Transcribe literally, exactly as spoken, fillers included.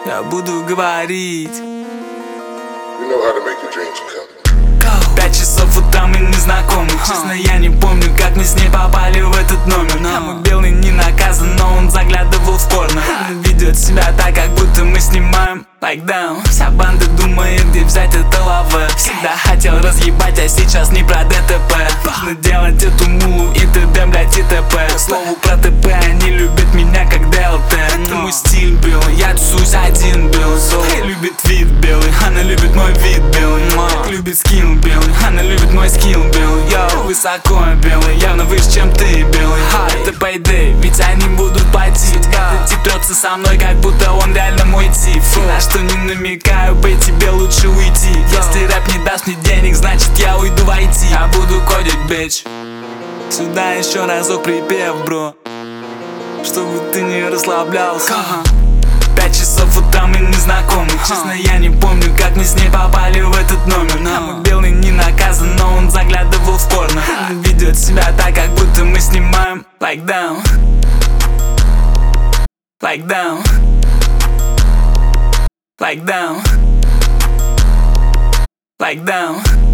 Я буду говорить. You know how to make your dreams come. Пять часов утра мы не знакомы. Честно, я не помню, как мы с ней попали в этот номер. Нам белый не наказан, но он заглядывал в порно. Он ведет себя так, как будто мы снимаем лайкдаун. Вся банда думает, где взять это лаве. Всегда хотел разъебать, а сейчас не про ДТП. Нужно делать эту мулу и т.д. блять и т.п. К слову про ТП, они любят меня как ДЛТ. Это мой стиль был, я тусуюсь один был. Любит вид белый, она любит мой вид белый. Любит скилл белый, она любит мой скилл белый. Йоу, высоко белый, явно выше, чем ты белый. Это payday, ведь они будут платить. Этот тип трется со мной, как будто он реально мой тип. Ни на что не намекаю, бей, тебе лучше уйти. Если рэп не даст мне денег, значит я уйду в ай ти. Я буду кодить, бич. Сюда еще разок припев, бро, чтобы ты не расслаблялся. Пять часов утра мы не знакомы. Честно, я не помню, как мы с ней попали в этот номер. Нам белый не наказан, но он заглядывал в порно. Он ведет себя так, как будто мы снимаем лайкдаун. Лайкдаун. Лайкдаун. Лайкдаун.